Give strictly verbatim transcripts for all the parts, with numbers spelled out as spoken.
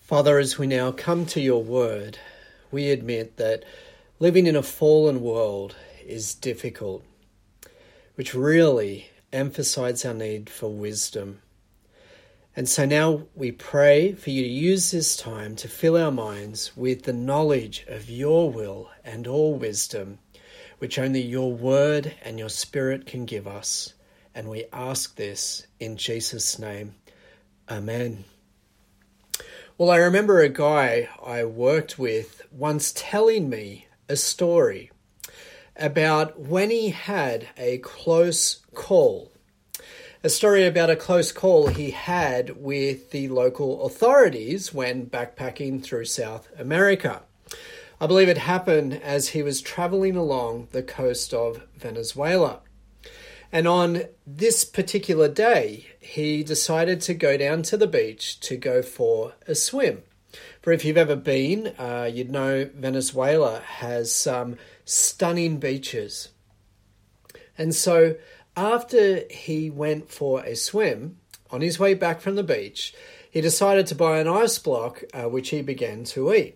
Father, as we now come to your word, we admit that living in a fallen world is difficult, which really emphasizes our need for wisdom. And so now we pray for you to use this time to fill our minds with the knowledge of your will and all wisdom, which only your word and your spirit can give us. And we ask this in Jesus' name. Amen. Well, I remember a guy I worked with once telling me a story about when he had a close call. A story about a close call he had with the local authorities when backpacking through South America. I believe it happened as he was traveling along the coast of Venezuela. And on this particular day, he decided to go down to the beach to go for a swim. For if you've ever been, uh, you'd know Venezuela has some stunning beaches. And so after he went for a swim, on his way back from the beach, he decided to buy an ice block, uh, which he began to eat.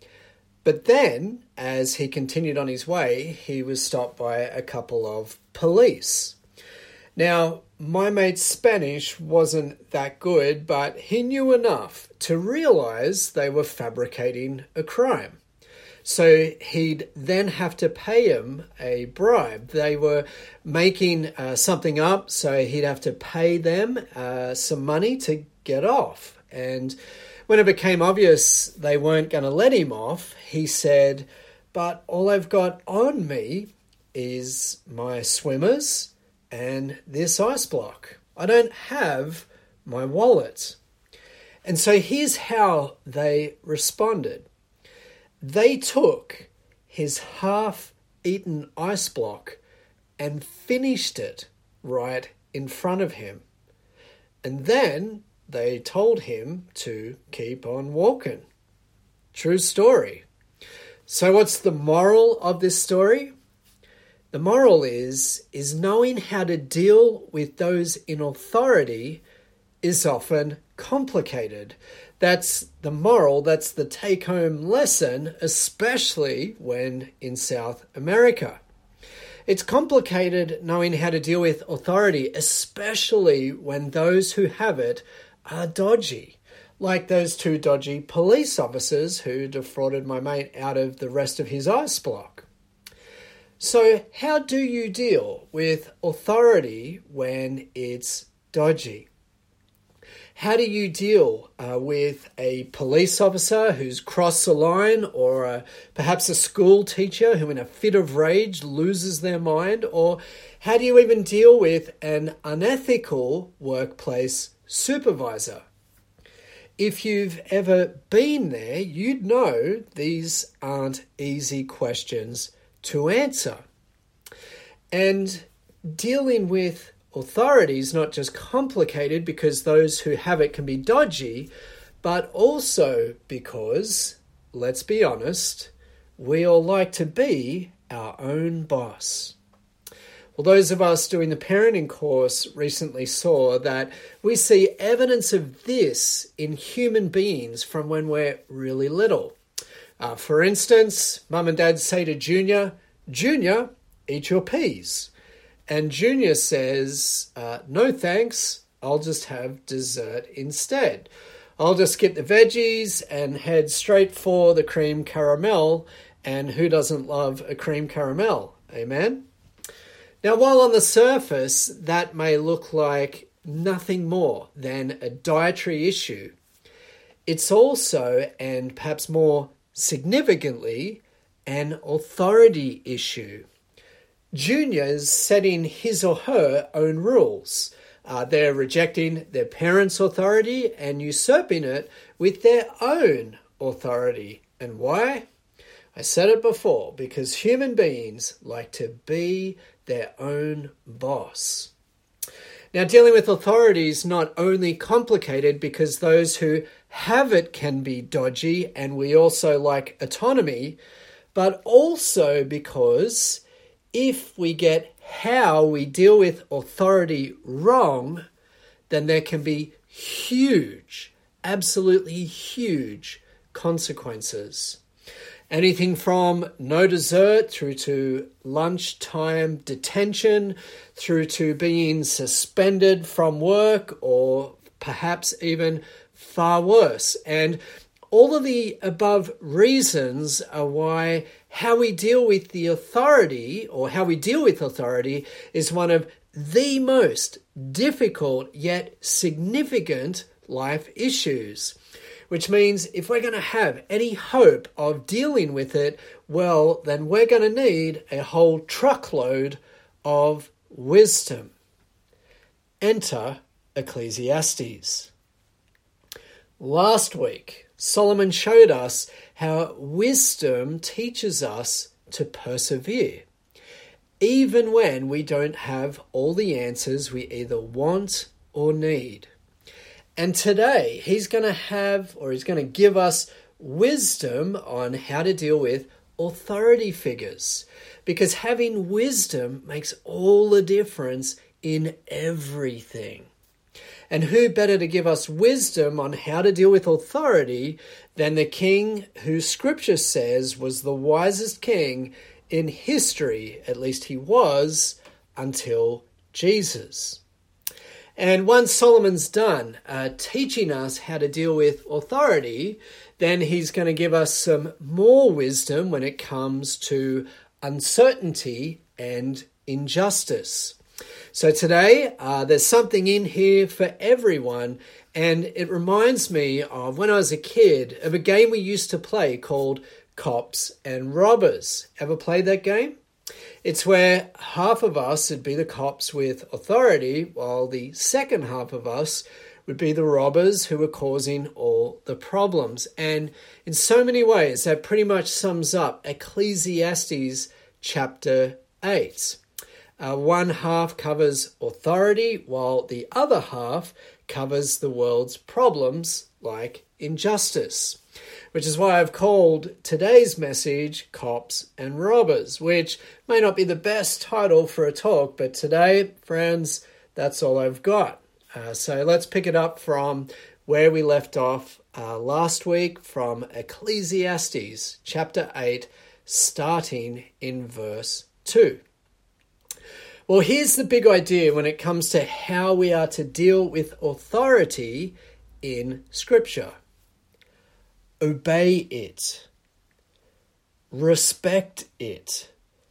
But then, as he continued on his way, he was stopped by a couple of police. Now, my mate's Spanish wasn't that good, but he knew enough to realize they were fabricating a crime. So he'd then have to pay him a bribe. They were making uh, something up, so he'd have to pay them uh, some money to get off. And when it became obvious they weren't going to let him off, he said, "But all I've got on me is my swimmers and this ice block. I don't have my wallet." And so here's how they responded. They took his half-eaten ice block and finished it right in front of him. And then they told him to keep on walking. True story. So what's the moral of this story? The moral is, is knowing how to deal with those in authority is often complicated. That's the moral, that's the take-home lesson, especially when in South America. It's complicated knowing how to deal with authority, especially when those who have it are dodgy, like those two dodgy police officers who defrauded my mate out of the rest of his ice block. So how do you deal with authority when it's dodgy? How do you deal uh, with a police officer who's crossed the line, or uh, perhaps a school teacher who in a fit of rage loses their mind? Or how do you even deal with an unethical workplace supervisor? If you've ever been there, you'd know these aren't easy questions to answer. And dealing with authority is not just complicated because those who have it can be dodgy, but also because, let's be honest, we all like to be our own boss. Well, those of us doing the parenting course recently saw that we see evidence of this in human beings from when we're really little. Uh, for instance, mum and dad say to Junior, "Junior, eat your peas." And Junior says, uh, "No thanks, I'll just have dessert instead. I'll just skip the veggies and head straight for the cream caramel." And who doesn't love a cream caramel? Amen? Now, while on the surface that may look like nothing more than a dietary issue, it's also, and perhaps more significantly, an authority issue. Junior's setting his or her own rules. Uh, they're rejecting their parents' authority and usurping it with their own authority. And why? I said it before, because human beings like to be their own boss. Now, dealing with authority is not only complicated because those who have it can be dodgy, and we also like autonomy, but also because if we get how we deal with authority wrong, then there can be huge, absolutely huge consequences. Anything from no dessert through to lunchtime detention, through to being suspended from work, or perhaps even far worse. And all of the above reasons are why how we deal with the authority, or how we deal with authority, is one of the most difficult yet significant life issues. Which means if we're going to have any hope of dealing with it, well, then we're going to need a whole truckload of wisdom. Enter Ecclesiastes. Last week, Solomon showed us how wisdom teaches us to persevere, even when we don't have all the answers we either want or need. And today, he's going to have, or he's going to give us wisdom on how to deal with authority figures. Because having wisdom makes all the difference in everything. And who better to give us wisdom on how to deal with authority than the king who Scripture says was the wisest king in history, at least he was, until Jesus. And once Solomon's done uh, teaching us how to deal with authority, then he's going to give us some more wisdom when it comes to uncertainty and injustice. So today, uh, there's something in here for everyone, and it reminds me of when I was a kid, of a game we used to play called Cops and Robbers. Ever played that game? It's where half of us would be the cops with authority, while the second half of us would be the robbers who were causing all the problems. And in so many ways, that pretty much sums up Ecclesiastes chapter eight. Uh, one half covers authority, while the other half covers the world's problems like injustice. Which is why I've called today's message Cops and Robbers, which may not be the best title for a talk, but today, friends, that's all I've got. Uh, so let's pick it up from where we left off uh, last week, from Ecclesiastes chapter eight, starting in verse two. Well, here's the big idea when it comes to how we are to deal with authority in Scripture. Obey it, respect it,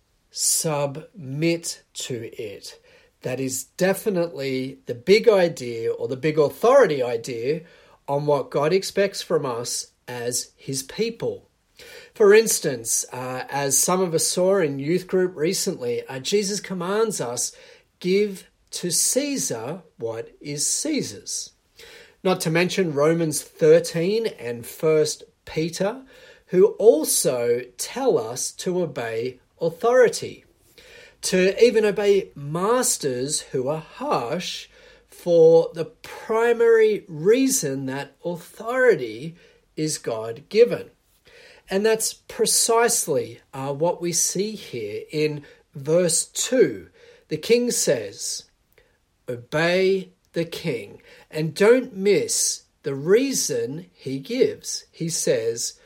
submit to it. That is definitely the big idea, or the big authority idea, on what God expects from us as his people. For instance, uh, as some of us saw in youth group recently, uh, Jesus commands us, give to Caesar what is Caesar's. Not to mention Romans thirteen and First Peter, who also tell us to obey authority, to even obey masters who are harsh, for the primary reason that authority is God-given. And that's precisely uh, what we see here in verse two. The king says, obey the king. And don't miss the reason he gives. He says,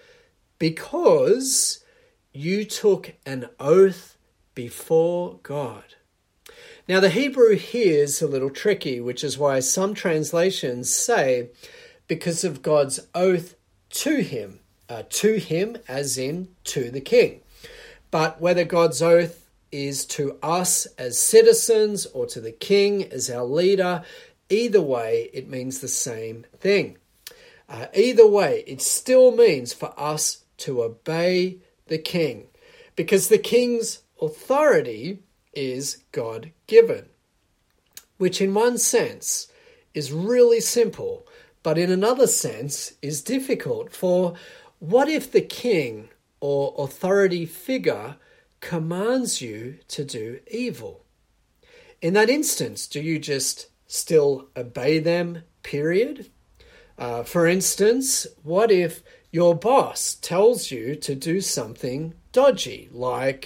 because you took an oath before God. Now the Hebrew here is a little tricky, which is why some translations say, because of God's oath to him. Uh, to him as in to the king. But whether God's oath is to us as citizens or to the king as our leader, either way, it means the same thing. Uh, either way, it still means for us to obey the king, because the king's authority is God-given, which in one sense is really simple, but in another sense is difficult. For what if the king or authority figure commands you to do evil? In that instance, do you just still obey them, period? Uh, for instance, what if your boss tells you to do something dodgy, like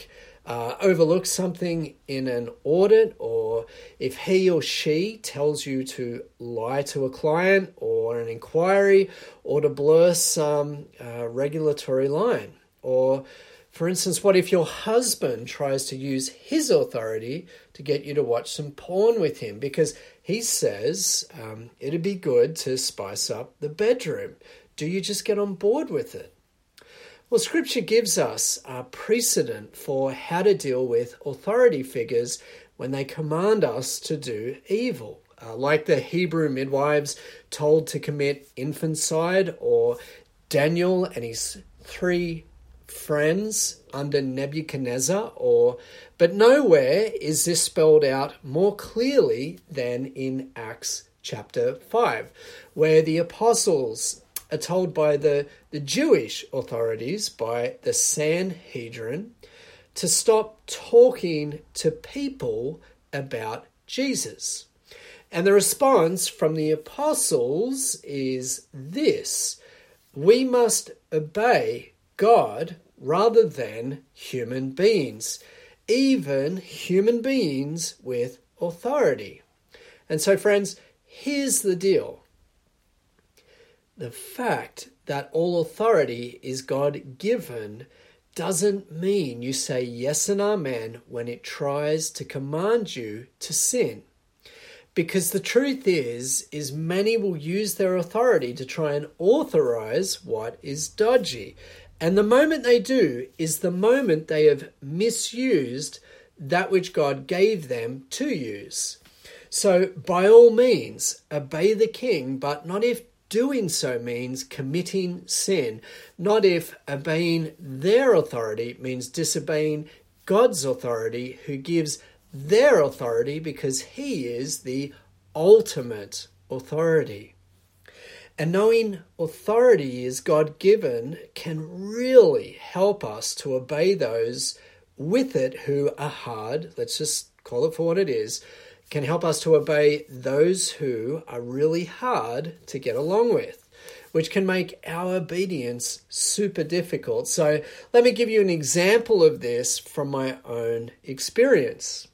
uh, overlooks something in an audit, or if he or she tells you to lie to a client or an inquiry, or to blur some uh, regulatory line. Or, for instance, what if your husband tries to use his authority to get you to watch some porn with him because he says um, it'd be good to spice up the bedroom? Do you just get on board with it? Well, Scripture gives us a precedent for how to deal with authority figures when they command us to do evil, uh, like the Hebrew midwives told to commit infanticide, or Daniel and his three friends under Nebuchadnezzar. Or, but nowhere is this spelled out more clearly than in Acts chapter five, where the apostles are told by the, the Jewish authorities, by the Sanhedrin, to stop talking to people about Jesus. And the response from the apostles is this: we must obey God rather than human beings, even human beings with authority. And so, friends, here's the deal. The fact that all authority is God-given doesn't mean you say yes and amen when it tries to command you to sin. Because the truth is, is many will use their authority to try and authorize what is dodgy. And the moment they do is the moment they have misused that which God gave them to use. So by all means, obey the king, but not if doing so means committing sin, not if obeying their authority means disobeying God's authority, who gives their authority because he is the ultimate authority. And knowing authority is God-given can really help us to obey those with it who are hard, let's just call it for what it is, can help us to obey those who are really hard to get along with, which can make our obedience super difficult. So let me give you an example of this from my own experience.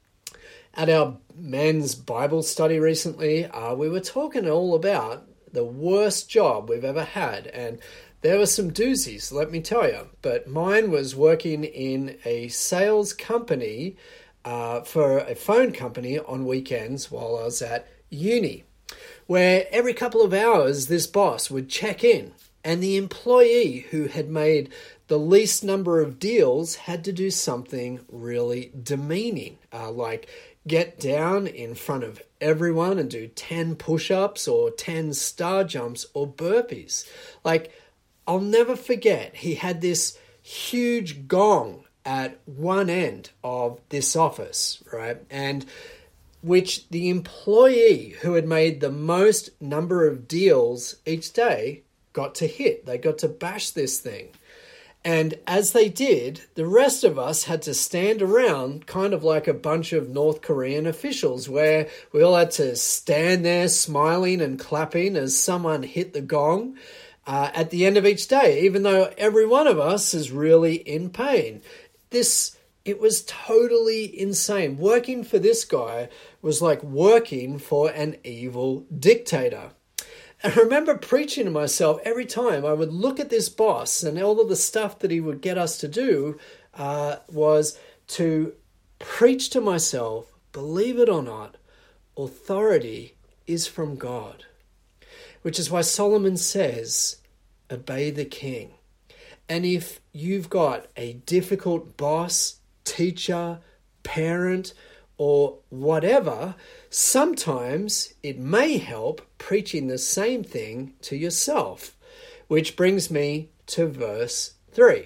At our men's Bible study recently, uh, we were talking all about the worst job we've ever had, and there were some doozies, let me tell you. But mine was working in a sales company Uh, for a phone company on weekends while I was at uni, where every couple of hours this boss would check in, and the employee who had made the least number of deals had to do something really demeaning, uh, like get down in front of everyone and do ten push-ups or ten star jumps or burpees. Like, I'll never forget, he had this huge gong at one end of this office, right? And which the employee who had made the most number of deals each day got to hit. They got to bash this thing. And as they did, the rest of us had to stand around kind of like a bunch of North Korean officials, where we all had to stand there smiling and clapping as someone hit the gong uh, at the end of each day, even though every one of us is really in pain. This, it was totally insane. Working for this guy was like working for an evil dictator. And I remember preaching to myself every time I would look at this boss, and all of the stuff that he would get us to do uh, was to preach to myself, believe it or not, authority is from God. Which is why Solomon says, obey the king. And if you've got a difficult boss, teacher, parent, or whatever, sometimes it may help preaching the same thing to yourself. Which brings me to verse three,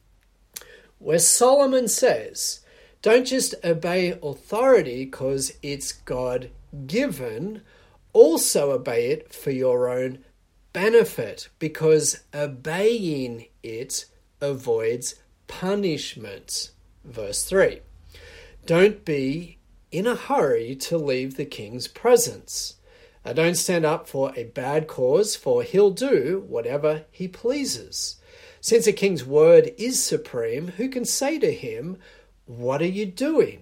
where Solomon says, don't just obey authority because it's God-given, also obey it for your own benefit, because obeying it avoids punishment. Verse three. Don't be in a hurry to leave the king's presence. Uh, don't stand up for a bad cause, for he'll do whatever he pleases. Since a king's word is supreme, who can say to him, what are you doing?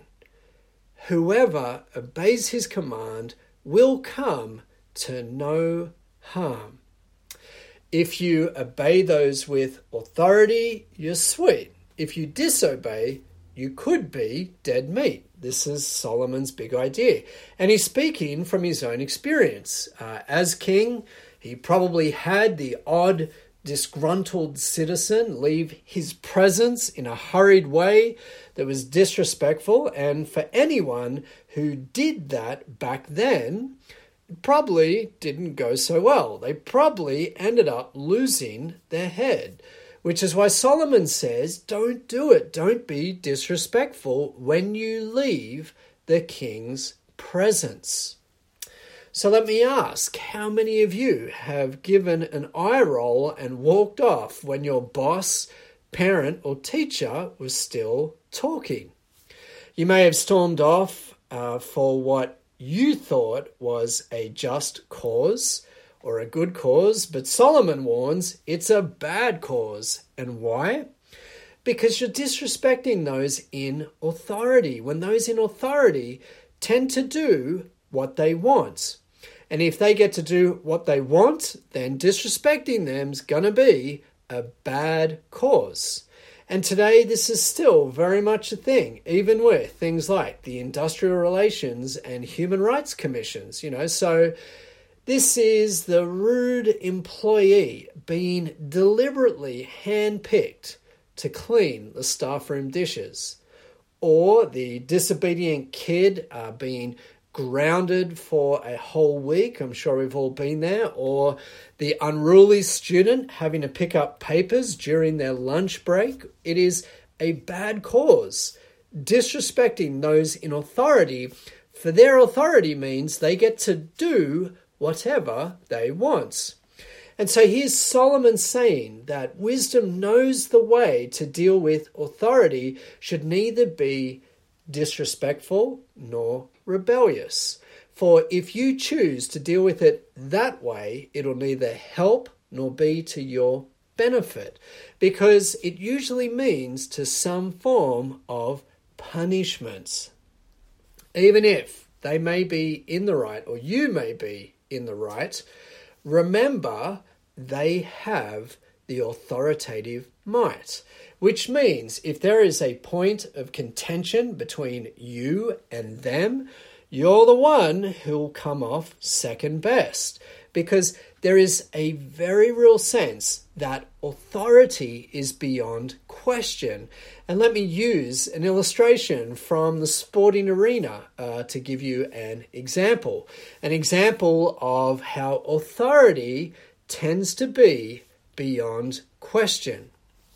Whoever obeys his command will come to no harm. If you obey those with authority, you're sweet. If you disobey, you could be dead meat. This is Solomon's big idea. And he's speaking from his own experience. Uh, as king, he probably had the odd, disgruntled citizen leave his presence in a hurried way that was disrespectful. And for anyone who did that back then, it probably didn't go so well. They probably ended up losing their head. Which is why Solomon says, don't do it. Don't be disrespectful when you leave the king's presence. So let me ask, how many of you have given an eye roll and walked off when your boss, parent, or teacher was still talking? You may have stormed off uh, for what you thought was a just cause, or a good cause, but Solomon warns it's a bad cause. And why? Because you're disrespecting those in authority, when those in authority tend to do what they want. And if they get to do what they want, then disrespecting them's going to be a bad cause. And today this is still very much a thing, even with things like the Industrial Relations and Human Rights Commissions, you know, so this is the rude employee being deliberately handpicked to clean the staff room dishes, or the disobedient kid uh, being grounded for a whole week. I'm sure we've all been there. Or the unruly student having to pick up papers during their lunch break. It is a bad cause. Disrespecting those in authority, for their authority means they get to do whatever they want. And so here's Solomon saying that wisdom knows the way to deal with authority should neither be disrespectful nor rebellious. For if you choose to deal with it that way, it'll neither help nor be to your benefit, because it usually means to some form of punishment. Even if they may be in the right, or you may be in the right, remember they have the authoritative might, which means if there is a point of contention between you and them, you're the one who'll come off second best, because there is a very real sense that authority is beyond question. And let me use an illustration from the sporting arena uh, to give you an example. An example of how authority tends to be beyond question.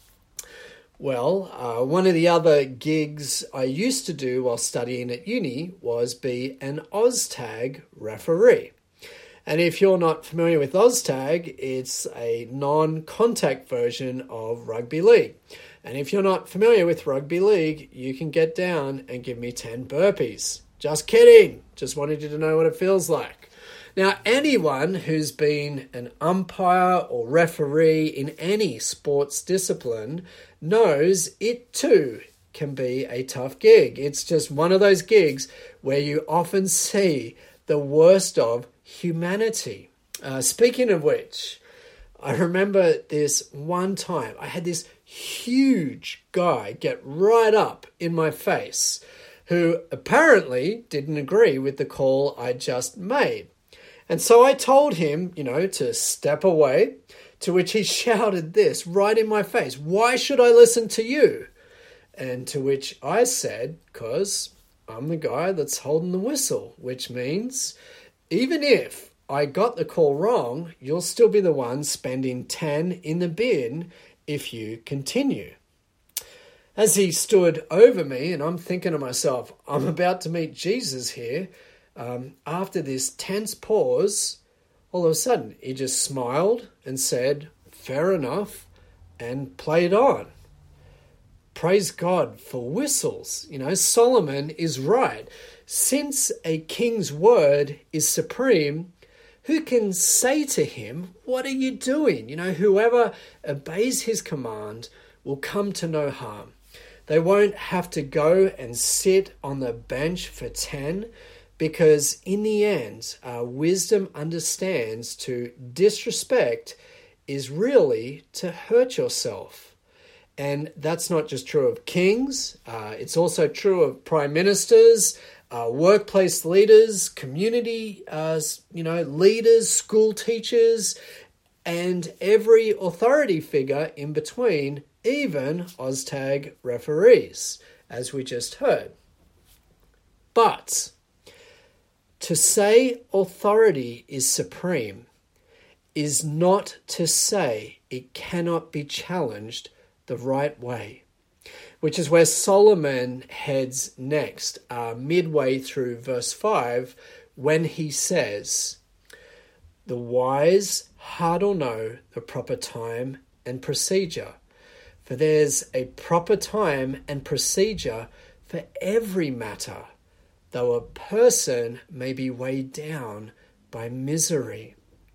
Well, uh, one of the other gigs I used to do while studying at uni was be an OzTag referee. And if you're not familiar with OzTag, it's a non-contact version of rugby league. And if you're not familiar with rugby league, you can get down and give me ten burpees. Just kidding. Just wanted you to know what it feels like. Now, anyone who's been an umpire or referee in any sports discipline knows it too can be a tough gig. It's just one of those gigs where you often see the worst of humanity. Uh, speaking of which, I remember this one time I had this huge guy get right up in my face who apparently didn't agree with the call I just made. And so I told him, you know, to step away, to which he shouted this right in my face: "Why should I listen to you?" And to which I said, "'Cause I'm the guy that's holding the whistle," which means even if I got the call wrong, you'll still be the one spending ten in the bin if you continue. As he stood over me, and I'm thinking to myself, I'm about to meet Jesus here, um, after this tense pause, all of a sudden he just smiled and said, "Fair enough," and played on. Praise God for whistles. You know, Solomon is right. Since a king's word is supreme, who can say to him, "What are you doing?" You know, whoever obeys his command will come to no harm. They won't have to go and sit on the bench for ten, because in the end, uh, wisdom understands to disrespect is really to hurt yourself. And that's not just true of kings, uh, it's also true of prime ministers, uh, workplace leaders, community uh, you know, leaders, school teachers, and every authority figure in between, even OzTag referees, as we just heard. But to say authority is supreme is not to say it cannot be challenged the right way, which is where Solomon heads next, uh, midway through verse five, when he says, "The wise hardly know the proper time and procedure, for there's a proper time and procedure for every matter, though a person may be weighed down by misery."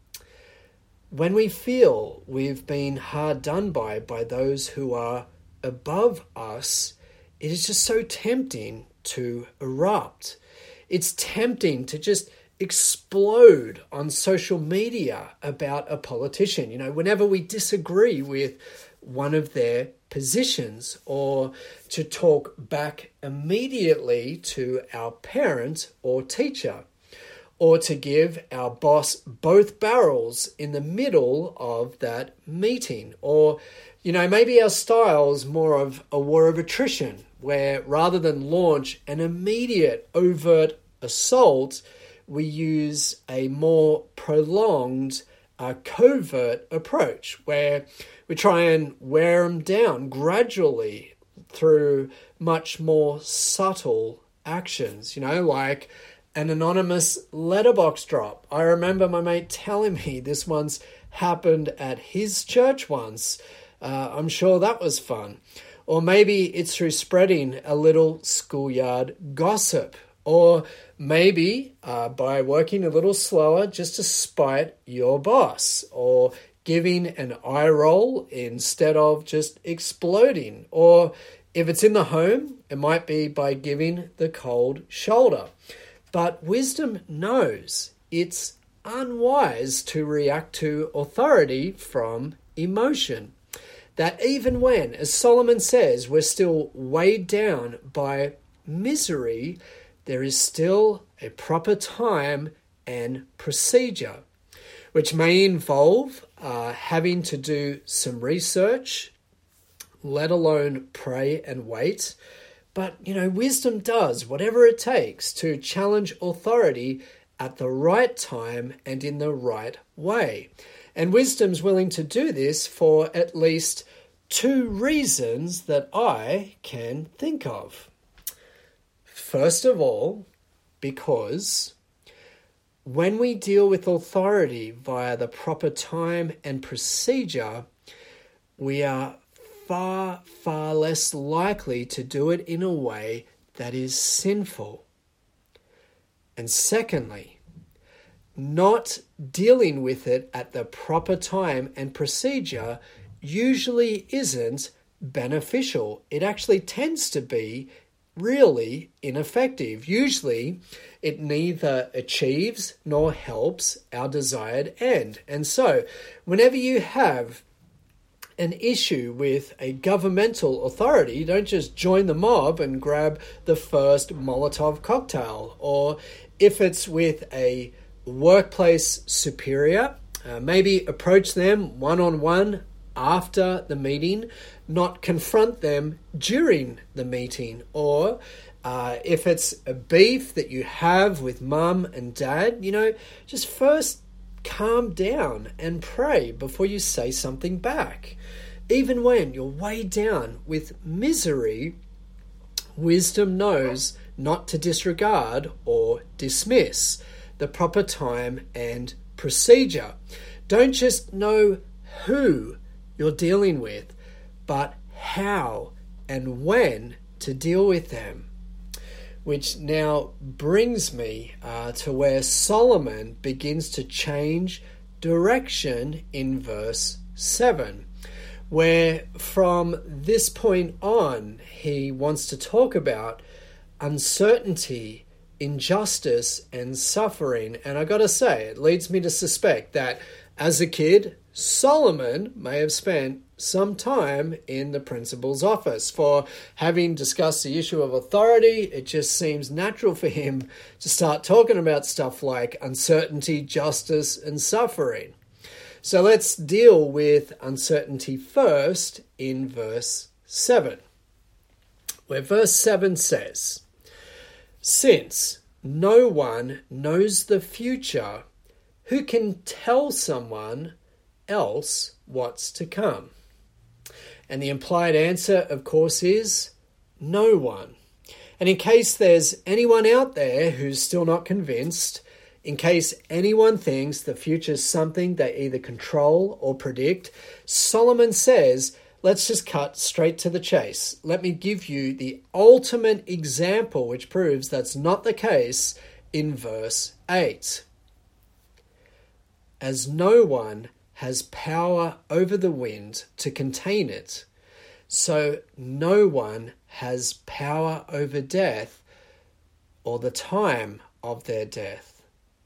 When we feel we've been hard done by by those who are above us, it is just so tempting to erupt. It's tempting to just explode on social media about a politician. You know, whenever we disagree with one of their positions, or to talk back immediately to our parent or teacher, or to give our boss both barrels in the middle of that meeting. Or, you know, maybe our style's more of a war of attrition, where rather than launch an immediate overt assault, we use a more prolonged uh, covert approach, where we try and wear them down gradually through much more subtle actions, you know, like an anonymous letterbox drop. I remember my mate telling me this once happened at his church once. Uh, I'm sure that was fun. Or maybe it's through spreading a little schoolyard gossip. Or maybe uh, by working a little slower just to spite your boss. Or giving an eye roll instead of just exploding. Or if it's in the home, it might be by giving the cold shoulder. But wisdom knows it's unwise to react to authority from emotion. That even when, as Solomon says, we're still weighed down by misery, there is still a proper time and procedure, which may involve uh, having to do some research, let alone pray and wait. But, you know, wisdom does whatever it takes to challenge authority at the right time and in the right way. And wisdom's willing to do this for at least two reasons that I can think of. First of all, because when we deal with authority via the proper time and procedure, we are far, far less likely to do it in a way that is sinful. And secondly, not dealing with it at the proper time and procedure usually isn't beneficial. It actually tends to be really ineffective. Usually, it neither achieves nor helps our desired end. And so, whenever you have an issue with a governmental authority, don't just join the mob and grab the first Molotov cocktail. Or if it's with a workplace superior, uh, maybe approach them one-on-one after the meeting, not confront them during the meeting. Or uh, if it's a beef that you have with mum and dad, you know, just first calm down and pray before you say something back. Even when you're weighed down with misery, wisdom knows not to disregard or dismiss the proper time and procedure. Don't just know who you're dealing with, but how and when to deal with them. Which now brings me uh, to where Solomon begins to change direction in verse seven, where from this point on, he wants to talk about uncertainty, injustice, and suffering. And I gotta say, it leads me to suspect that as a kid, Solomon may have spent some time in the principal's office. For having discussed the issue of authority, it just seems natural for him to start talking about stuff like uncertainty, justice, and suffering. So let's deal with uncertainty first in verse seven, where verse seven says, "Since no one knows the future, who can tell someone else what's to come?" And the implied answer, of course, is no one. And in case there's anyone out there who's still not convinced, in case anyone thinks the future is something they either control or predict, Solomon says, let's just cut straight to the chase. Let me give you the ultimate example which proves that's not the case in verse eight. "As no one has power over the wind to contain it, so no one has power over death or the time of their death."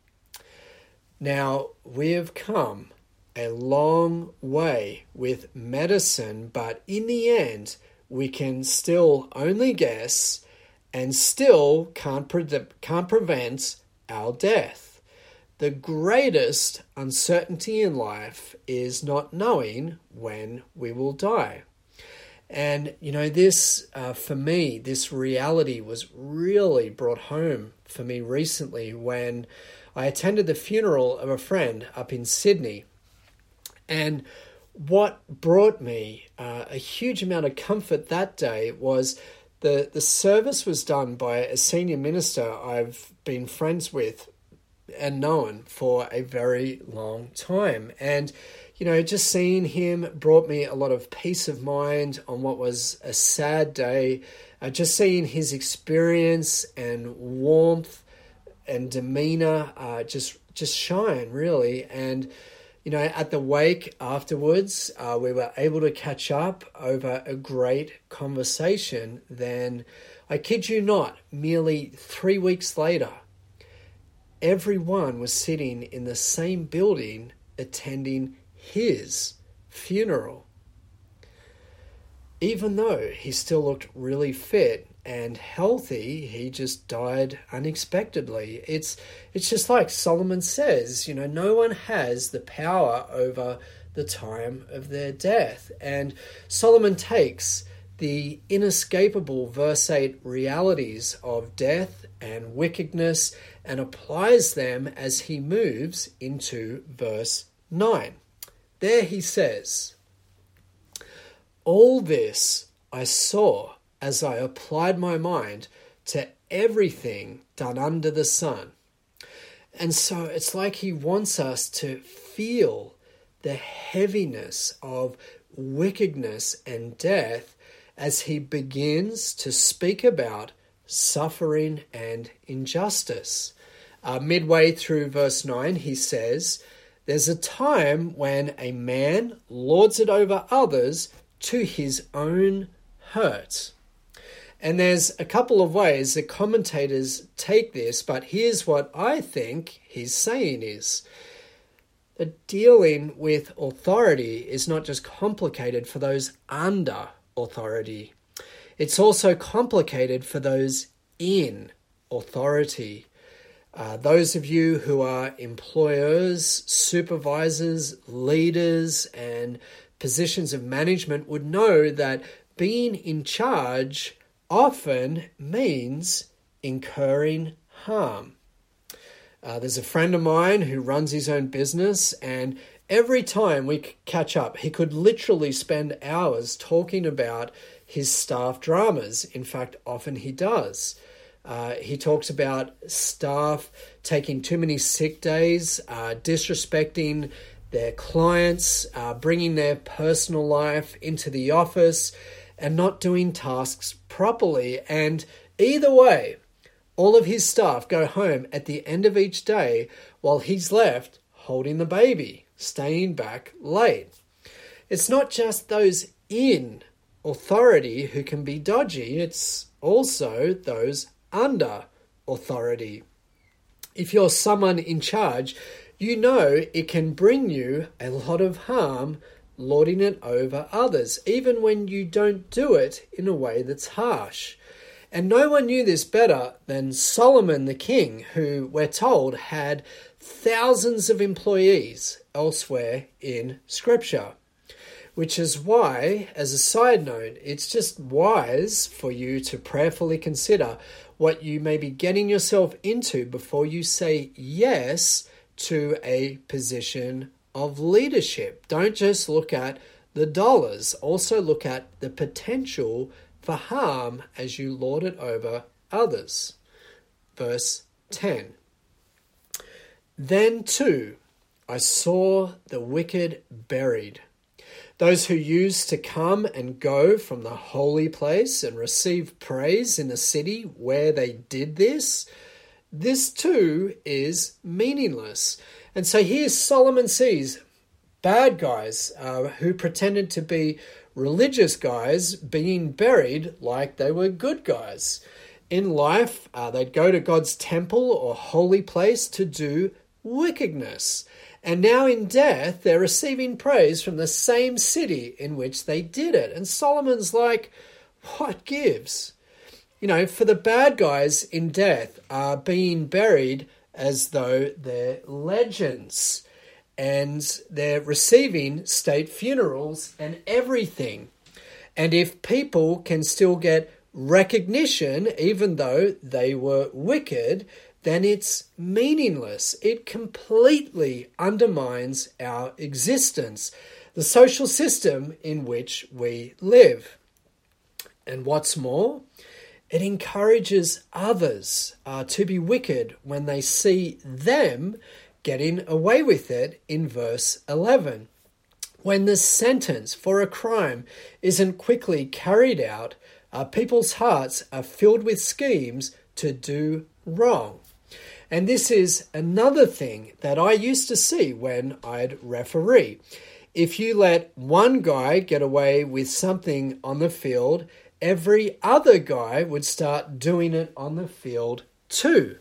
Now, we have come a long way with medicine, but in the end, we can still only guess and still can't, pre- can't prevent our death. The greatest uncertainty in life is not knowing when we will die. And, you know, this, uh, for me, this reality was really brought home for me recently when I attended the funeral of a friend up in Sydney. And what brought me uh, a huge amount of comfort that day was the, the service was done by a senior minister I've been friends with and known for a very long time. And, you know, just seeing him brought me a lot of peace of mind on what was a sad day. Uh, just seeing his experience and warmth and demeanor uh, just just shine, really. And, you know, at the wake afterwards, uh, we were able to catch up over a great conversation. Then, I kid you not, merely three weeks later, everyone was sitting in the same building attending his funeral. Even though he still looked really fit and healthy, he just died unexpectedly. It's it's just like Solomon says, you know, no one has the power over the time of their death. And Solomon takes the inescapable verse eight realities of death and wickedness and applies them as he moves into verse nine. There he says, "All this I saw as I applied my mind to everything done under the sun." And so it's like he wants us to feel the heaviness of wickedness and death as he begins to speak about suffering and injustice. Uh, midway through verse nine, he says, "There's a time when a man lords it over others to his own hurt." And there's a couple of ways that commentators take this, but here's what I think he's saying is that dealing with authority is not just complicated for those under authority. It's also complicated for those in authority. Uh, those of you who are employers, supervisors, leaders, and positions of management would know that being in charge often means incurring harm. Uh, there's a friend of mine who runs his own business, and every time we catch up, he could literally spend hours talking about his staff dramas. In fact, often he does. Uh, he talks about staff taking too many sick days, uh, disrespecting their clients, uh, bringing their personal life into the office, and not doing tasks properly. And either way, all of his staff go home at the end of each day while he's left holding the baby, staying back late. It's not just those in authority who can be dodgy, it's also those under authority. If you're someone in charge, you know it can bring you a lot of harm lording it over others, even when you don't do it in a way that's harsh. And no one knew this better than Solomon the king, who we're told had thousands of employees elsewhere in Scripture. Which is why, as a side note, it's just wise for you to prayerfully consider what you may be getting yourself into before you say yes to a position of leadership. Don't just look at the dollars, also look at the potential for harm as you lord it over others. Verse ten. Then too, I saw the wicked buried, those who used to come and go from the holy place and receive praise in the city where they did this. This too is meaningless. And so here Solomon sees bad guys uh, who pretended to be religious guys being buried like they were good guys. In life, uh, they'd go to God's temple or holy place to do wickedness. And now in death, they're receiving praise from the same city in which they did it. And Solomon's like, what gives? You know, for the bad guys in death are being buried as though they're legends. And they're receiving state funerals and everything. And if people can still get recognition, even though they were wicked, then it's meaningless. It completely undermines our existence, the social system in which we live. And what's more, it encourages others uh, to be wicked when they see them getting away with it in verse eleven. When the sentence for a crime isn't quickly carried out, uh, people's hearts are filled with schemes to do wrong. And this is another thing that I used to see when I'd referee. If you let one guy get away with something on the field, every other guy would start doing it on the field too.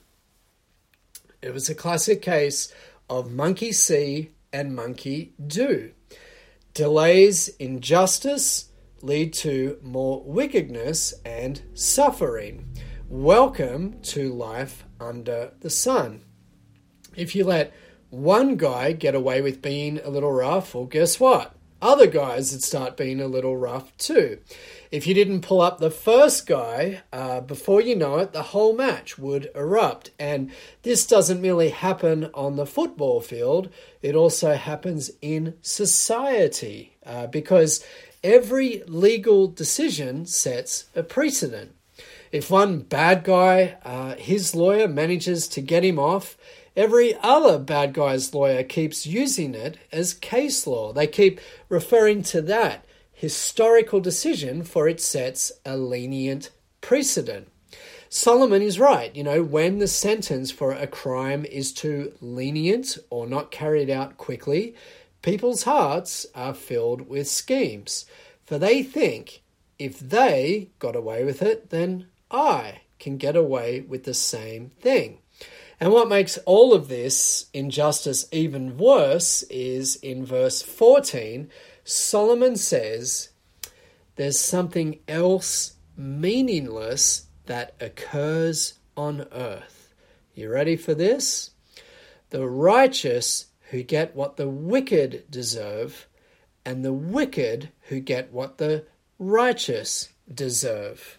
It was a classic case of monkey see and monkey do. Delays in justice lead to more wickedness and suffering. Welcome to life under the sun. If you let one guy get away with being a little rough, well, guess what? Other guys would start being a little rough too. If you didn't pull up the first guy, uh, before you know it, the whole match would erupt. And this doesn't merely happen on the football field, it also happens in society, uh, because every legal decision sets a precedent. If one bad guy, uh, his lawyer manages to get him off, every other bad guy's lawyer keeps using it as case law. They keep referring to that historical decision for it sets a lenient precedent. Solomon is right. You know, when the sentence for a crime is too lenient or not carried out quickly, people's hearts are filled with schemes. For they think, if they got away with it, then I can get away with the same thing. And what makes all of this injustice even worse is in verse fourteen, Solomon says, there's something else meaningless that occurs on earth. You ready for this? The righteous who get what the wicked deserve, and the wicked who get what the righteous deserve.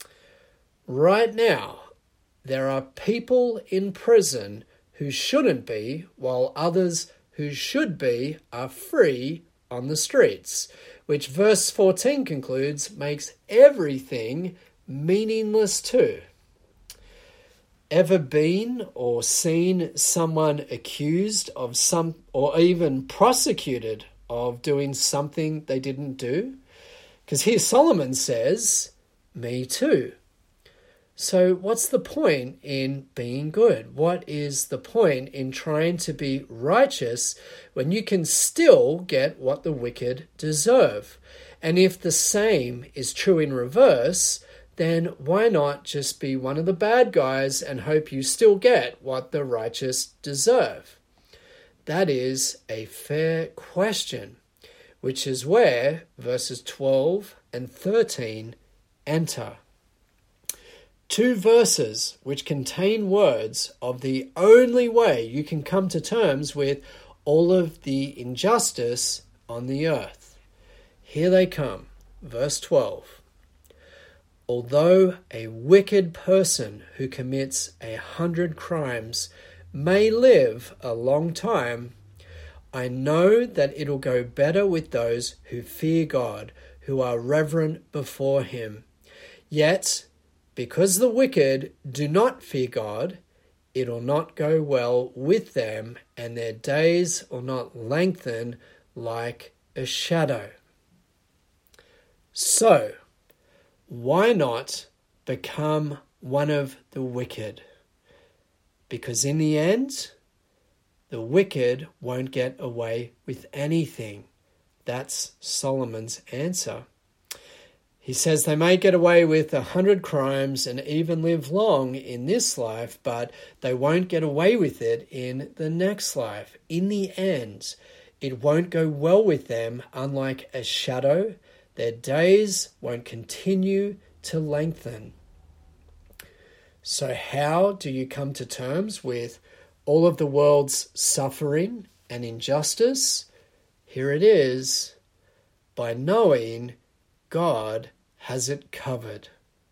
Right now, there are people in prison who shouldn't be, while others who should be are free on the streets, which verse fourteen concludes makes everything meaningless too. Ever been or seen someone accused of some, or even prosecuted of doing something they didn't do? Because here Solomon says, me too. So what's the point in being good? What is the point in trying to be righteous when you can still get what the wicked deserve? And if the same is true in reverse, then why not just be one of the bad guys and hope you still get what the righteous deserve? That is a fair question, which is where verses twelve and thirteen enter. Two verses which contain words of the only way you can come to terms with all of the injustice on the earth. Here they come, verse twelve. Although a wicked person who commits a hundred crimes may live a long time, I know that it'll go better with those who fear God, who are reverent before him. Yet, because the wicked do not fear God, it'll not go well with them, and their days will not lengthen like a shadow. So, why not become one of the wicked? Because in the end, the wicked won't get away with anything. That's Solomon's answer. He says they may get away with a hundred crimes and even live long in this life, but they won't get away with it in the next life. In the end, it won't go well with them, unlike a shadow. Their days won't continue to lengthen. So how do you come to terms with all of the world's suffering and injustice? Here it is, by knowing God has it covered.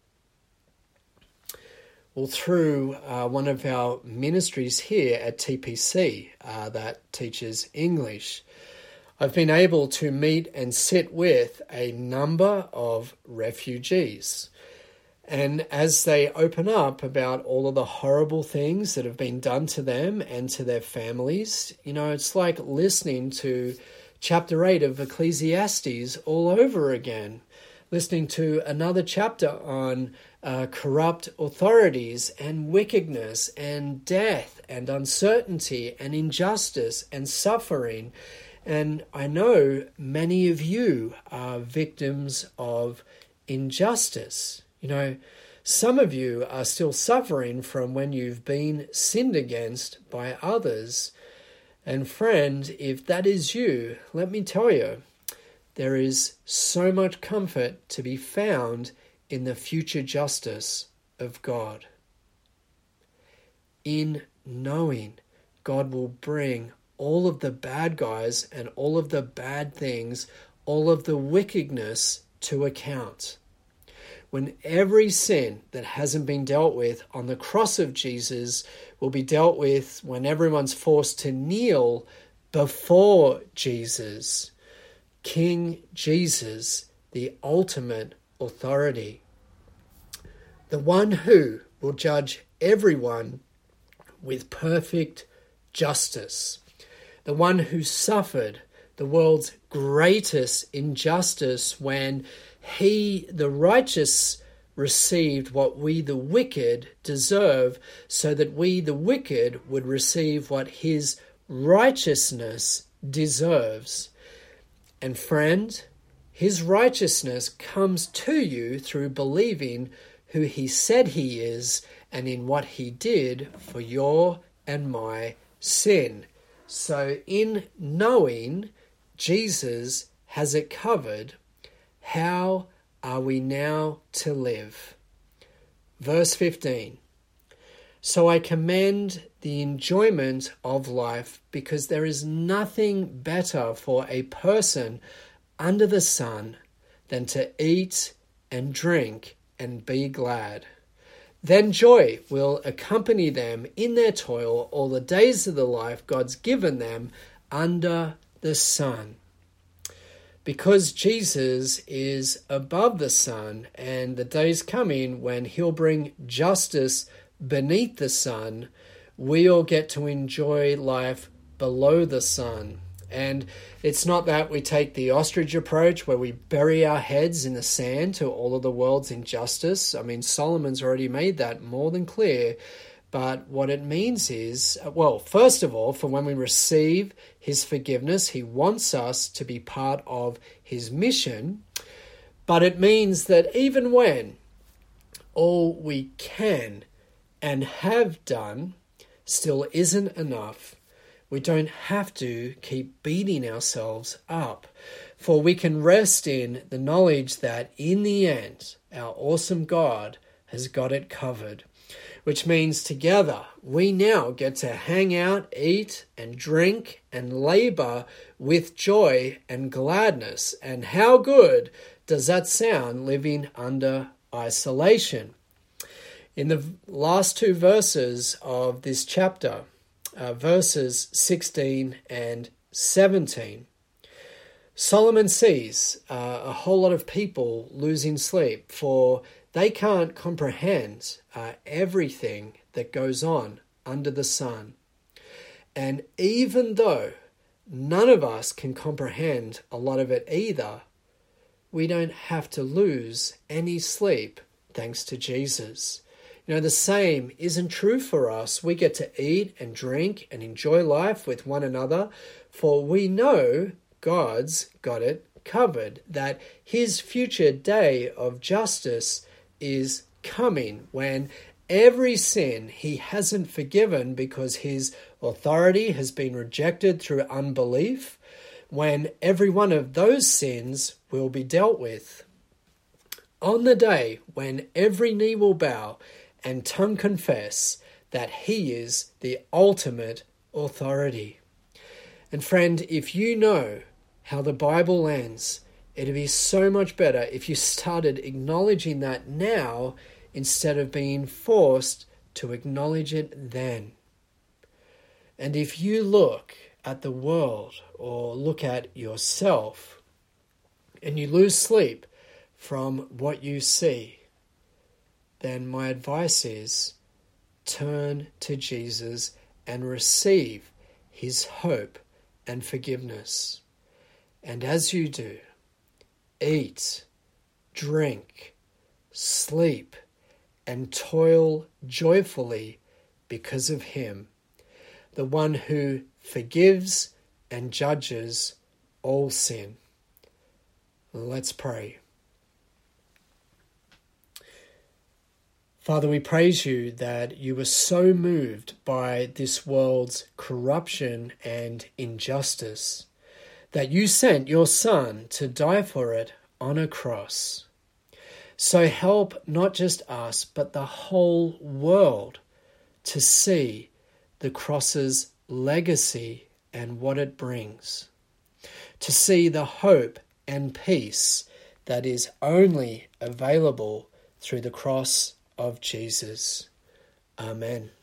Well, through uh, one of our ministries here at T P C uh, that teaches English, I've been able to meet and sit with a number of refugees. And as they open up about all of the horrible things that have been done to them and to their families, you know, it's like listening to chapter eight of Ecclesiastes all over again, listening to another chapter on uh, corrupt authorities and wickedness and death and uncertainty and injustice and suffering. And I know many of you are victims of injustice. You know, some of you are still suffering from when you've been sinned against by others. And friend, if that is you, let me tell you, there is so much comfort to be found in the future justice of God. In knowing God will bring all of the bad guys and all of the bad things, all of the wickedness to account. When every sin that hasn't been dealt with on the cross of Jesus will be dealt with when everyone's forced to kneel before Jesus, King Jesus, the ultimate authority, the one who will judge everyone with perfect justice, the one who suffered the world's greatest injustice when he, the righteous, received what we, the wicked, deserve, so that we, the wicked, would receive what his righteousness deserves. And friend, his righteousness comes to you through believing who he said he is and in what he did for your and my sin. So in knowing Jesus has it covered, how are we now to live? Verse fifteen. So I commend the enjoyment of life, because there is nothing better for a person under the sun than to eat and drink and be glad. Then joy will accompany them in their toil all the days of the life God's given them under the sun. Because Jesus is above the sun, and the day's coming when he'll bring justice beneath the sun, we all get to enjoy life below the sun. And it's not that we take the ostrich approach where we bury our heads in the sand to all of the world's injustice. I mean, Solomon's already made that more than clear. But what it means is, well, first of all, for when we receive his forgiveness, he wants us to be part of his mission. But it means that even when all we can and have done still isn't enough, we don't have to keep beating ourselves up, for we can rest in the knowledge that in the end, our awesome God has got it covered, which means together we now get to hang out, eat and drink and labor with joy and gladness. And how good does that sound, living under isolation? In the last two verses of this chapter, uh, verses sixteen and seventeen, Solomon sees uh, a whole lot of people losing sleep, for they can't comprehend uh, everything that goes on under the sun. And even though none of us can comprehend a lot of it either, we don't have to lose any sleep thanks to Jesus. You know, the same isn't true for us. We get to eat and drink and enjoy life with one another, for we know God's got it covered, that his future day of justice is coming when every sin he hasn't forgiven because his authority has been rejected through unbelief, when every one of those sins will be dealt with. On the day when every knee will bow and tongue confess that he is the ultimate authority. And friend, if you know how the Bible ends, it'd be so much better if you started acknowledging that now instead of being forced to acknowledge it then. And if you look at the world or look at yourself and you lose sleep from what you see, then my advice is turn to Jesus and receive his hope and forgiveness. And as you do, eat, drink, sleep, and toil joyfully because of him, the one who forgives and judges all sin. Let's pray. Father, we praise you that you were so moved by this world's corruption and injustice that you sent your Son to die for it on a cross. So help not just us, but the whole world to see the cross's legacy and what it brings, to see the hope and peace that is only available through the cross of Jesus. Amen.